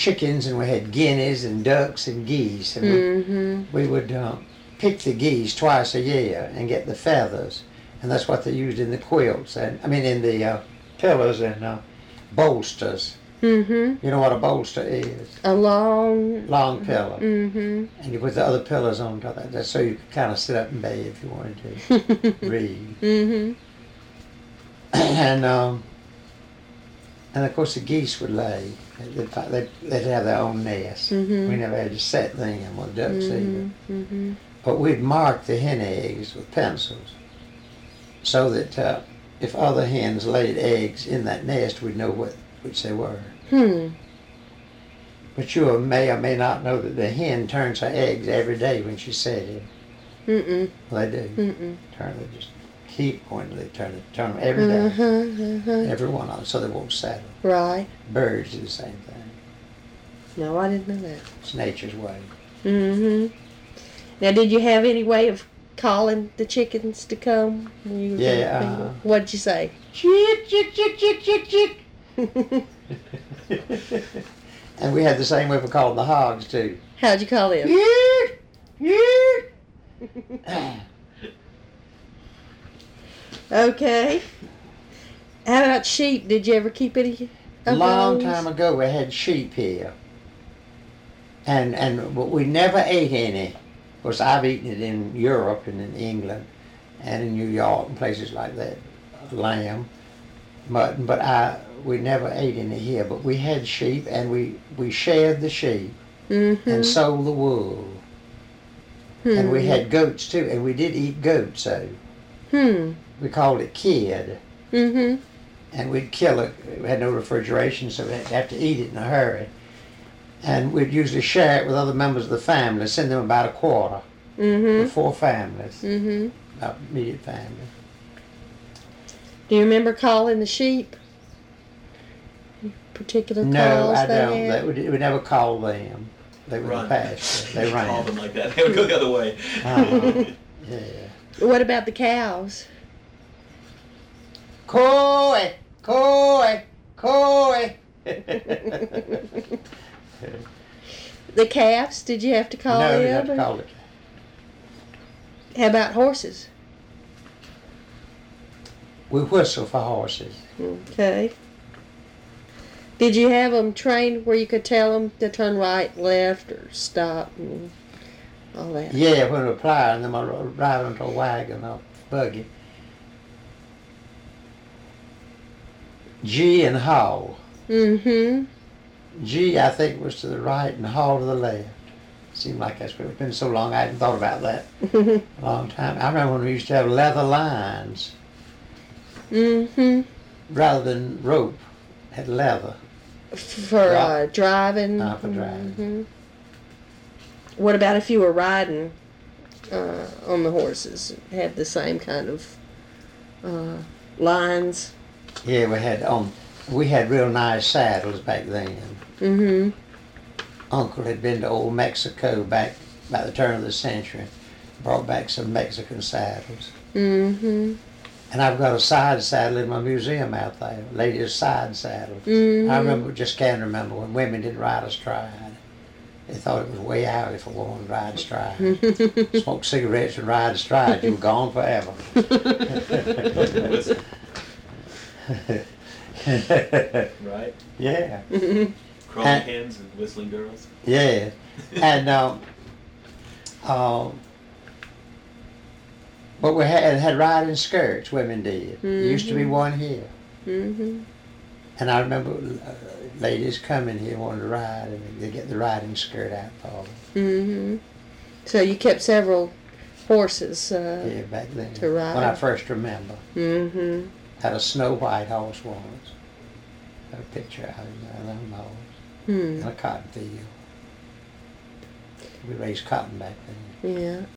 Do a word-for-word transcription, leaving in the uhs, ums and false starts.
chickens, and we had guineas and ducks and geese. And Mm-hmm. we, we would uh, pick the geese twice a year and get the feathers. And that's what they used in the quilts, and I mean in the uh, pillows and uh, bolsters. Mm-hmm. You know what a bolster is? A long... Long pillow. Mm-hmm. And you put the other pillows on top of that. That's so you could kind of sit up in bed if you wanted to read. Mm-hmm. And um, and of course the geese would lay. They'd, they'd, they'd have their own nest. Mm-hmm. We never had to set them with ducks either. Mm-hmm. Mm-hmm. But we'd mark the hen eggs with pencils so that uh, if other hens laid eggs in that nest, we'd know what which they were. Hmm. But you may or may not know that the hen turns her eggs every day when she's setting. Mm-mm. Well, they do. Mm-mm. Turn they just keep going. They turn it, turn them every day, Uh-huh. Uh-huh. every one of them, so they won't settle. Right. Birds do the same thing. No, I didn't know that. It's nature's way. Mm-hmm. Now, did you have any way of calling the chickens to come? when you were Yeah, feeding uh-huh. them? What'd you say? Chick, chick, chick, chick, chick, chick. And we had the same way we called the hogs too. How'd you call them? Yeek, yeek. Okay. How about sheep? Did you ever keep any A of long those? time ago, we had sheep here, and and we never ate any. Of course, I've eaten it in Europe and in England, and in New York and places like that, lamb, mutton. But I we never ate any here. But we had sheep, and we we shared the sheep Mm-hmm. and sold the wool, and we had goats too, and we did eat goats. So Hmm. we called it kid. Mm-hmm. And we'd kill it. We had no refrigeration, so we'd have to eat it in a hurry. And we'd usually share it with other members of the family, send them about a quarter Mm-hmm. for four families, Mm-hmm. about immediate family. Do you remember calling the sheep? Particular No, calls I they don't. had? They would, we never call them. They were in Run. the pasture. They Call ran. them like that. They would go the other way. Uh-huh. Yeah. What about the cows? Coy, coy, coy. The calves? Did you have to call No, them? you have to or- call it. How about horses? We whistle for horses. Okay. Did you have them trained where you could tell them to turn right, left, or stop, and all that? Yeah, when we plow and them I ride onto a wagon or buggy. G and haw. Mm-hmm. G, I think, was to the right and haw to the left. Seemed like that's what it's been so long I hadn't thought about that a long time. I remember when we used to have leather lines Mm-hmm. rather than rope. Had leather. For uh, driving. Uh, for driving. Mhm. What about if you were riding uh, on the horses? Had the same kind of uh, lines. Yeah, we had on. We had real nice saddles back then. Mm-hmm. Uncle had been to old Mexico back by the turn of the century. Brought back some Mexican saddles. Mm-hmm. And I've got a side saddle in my museum out there, ladies' side saddle. Mhm. I remember, just can't remember when women didn't ride astride. They thought it was way out if a woman ride astride. Smoke cigarettes and ride astride, you were gone forever. Right? Yeah, Crawling And- hens and whistling girls. yeah. And um, um, but we had had riding skirts. Women did. There used to be Mhm. one here. Mm-hmm. And I remember uh, ladies coming here wanting to ride, and they get the riding skirt out for them. Mm-hmm. So you kept several horses. Uh, Yeah, back then. To ride. When I first remember. Mm-hmm. Had a snow white horse once. Got a picture out of there on the horse. Hmm. In a cotton field. We raised cotton back then. Yeah.